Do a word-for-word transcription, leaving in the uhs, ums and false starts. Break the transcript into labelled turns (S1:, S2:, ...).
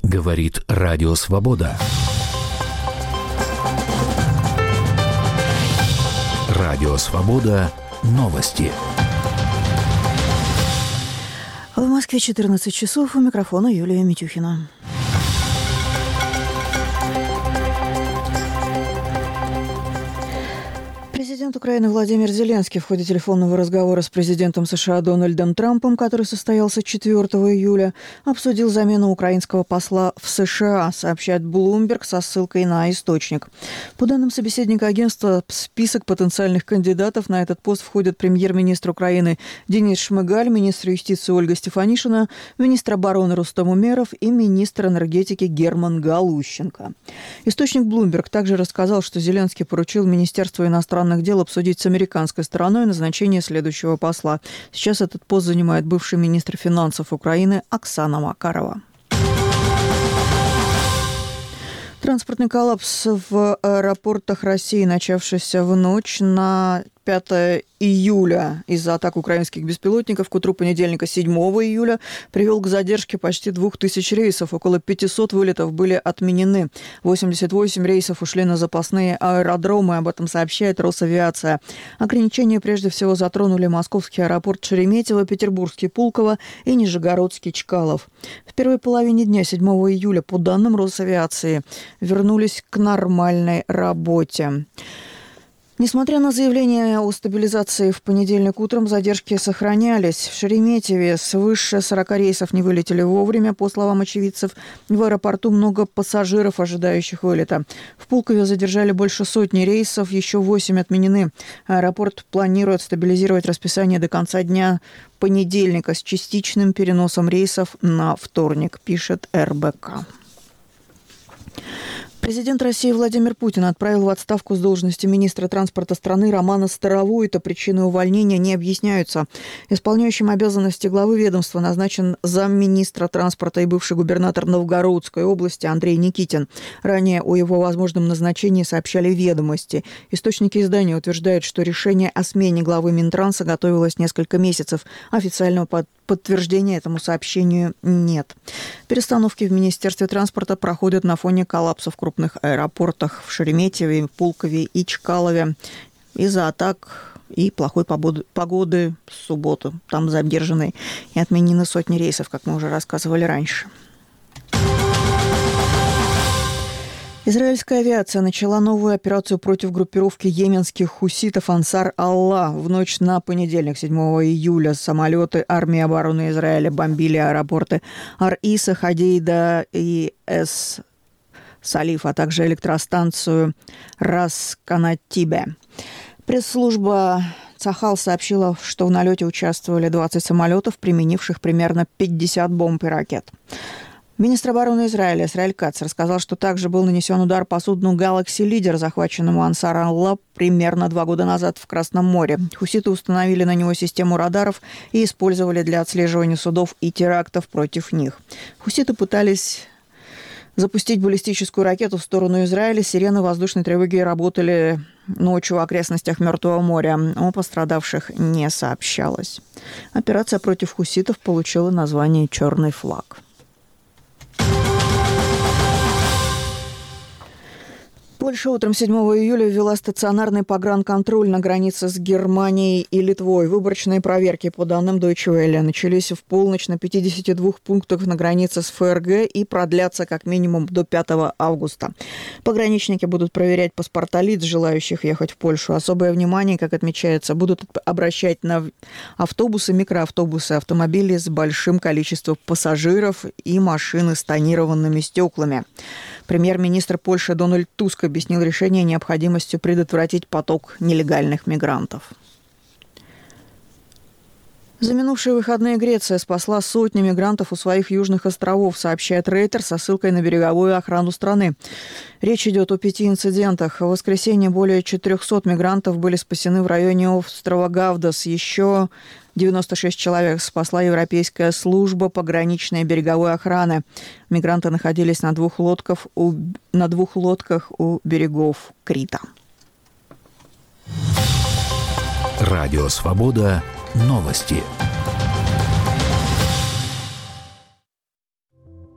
S1: Говорит Радио Свобода. Радио Свобода. Новости.
S2: В Москве четырнадцать часов. У микрофона Юлия Митюхина. Президент Украины Владимир Зеленский в ходе телефонного разговора с президентом США Дональдом Трампом, который состоялся четвёртого июля, обсудил замену украинского посла в США, сообщает Bloomberg со ссылкой на источник. По данным собеседника агентства, в список потенциальных кандидатов на этот пост входят премьер-министр Украины Денис Шмыгаль, министр юстиции Ольга Стефанишина, министр обороны Рустам Умеров и министр энергетики Герман Галущенко. Источник Bloomberg также рассказал, что Зеленский поручил Министерству иностранных дел обсудить с американской стороной назначение следующего посла. Сейчас этот пост занимает бывший министр финансов Украины Оксана Макарова. Транспортный коллапс в аэропортах России, начавшийся в ночь на пятое июля из-за атак украинских беспилотников к утру понедельника седьмого июля, привел к задержке почти двух тысяч рейсов. Около пятисот вылетов были отменены. восемьдесят восемь рейсов ушли на запасные аэродромы. Об этом сообщает Росавиация. Ограничения прежде всего затронули московский аэропорт Шереметьево, петербургский Пулково и нижегородский Чкалов. В первой половине дня седьмого июля, по данным Росавиации, вернулись к нормальной работе. Несмотря на заявление о стабилизации в понедельник утром, задержки сохранялись. В Шереметьеве свыше сорока рейсов не вылетели вовремя. По словам очевидцев, в аэропорту много пассажиров, ожидающих вылета. В Пулкове задержали больше сотни рейсов, еще восемь отменены. Аэропорт планирует стабилизировать расписание до конца дня понедельника с частичным переносом рейсов на вторник, пишет эр бэ ка. Президент России Владимир Путин отправил в отставку с должности министра транспорта страны Романа Старовойта. Причины увольнения не объясняются. Исполняющим обязанности главы ведомства назначен замминистра транспорта и бывший губернатор Новгородской области Андрей Никитин. Ранее о его возможном назначении сообщали «Ведомости». Источники издания утверждают, что решение о смене главы Минтранса готовилось несколько месяцев. Официального подтверждения Подтверждения этому сообщению нет. Перестановки в Министерстве транспорта проходят на фоне коллапса в крупных аэропортах в Шереметьеве, Пулкове и Чкалове из-за атак и плохой погоды в субботу. Там задержаны и отменены сотни рейсов, как мы уже рассказывали раньше. Израильская авиация начала новую операцию против группировки йеменских хуситов «Ансар Аллах». В ночь на понедельник, седьмого июля, самолеты армии обороны Израиля бомбили аэропорты Ар-Иса, Хадейда и Эс-Салиф, а также электростанцию Рас-Канатибе. Пресс-служба Цахал сообщила, что в налете участвовали двадцать самолетов, применивших примерно пятьдесят бомб и ракет. Министр обороны Израиля Исраэль Кац рассказал, что также был нанесен удар по судну «Галакси Лидер», захваченному Ансар Аллах примерно два года назад в Красном море. Хуситы установили на него систему радаров и использовали для отслеживания судов и терактов против них. Хуситы пытались запустить баллистическую ракету в сторону Израиля. Сирены воздушной тревоги работали ночью в окрестностях Мертвого моря. О пострадавших не сообщалось. Операция против хуситов получила название «Черный флаг». Польша утром седьмого июля ввела стационарный погранконтроль на границе с Германией и Литвой. Выборочные проверки, по данным Deutsche Welle, начались в полночь на пятидесяти двух пунктах на границе с эф эр гэ и продлятся как минимум до пятого августа. Пограничники будут проверять паспорта лиц, желающих ехать в Польшу. Особое внимание, как отмечается, будут обращать на автобусы, микроавтобусы, автомобили с большим количеством пассажиров и машины с тонированными стеклами. Премьер-министр Польши Дональд Туск объяснил решение необходимостью предотвратить поток нелегальных мигрантов. За минувшие выходные Греция спасла сотни мигрантов у своих южных островов, сообщает Рейтер со ссылкой на береговую охрану страны. Речь идет о пяти инцидентах. В воскресенье более четырехсот мигрантов были спасены в районе острова Гавдос. Еще девяносто шесть человек спасла Европейская служба пограничной береговой охраны. Мигранты находились на двух лодках у, на двух лодках у берегов Крита.
S1: Радио «Свобода». Новости.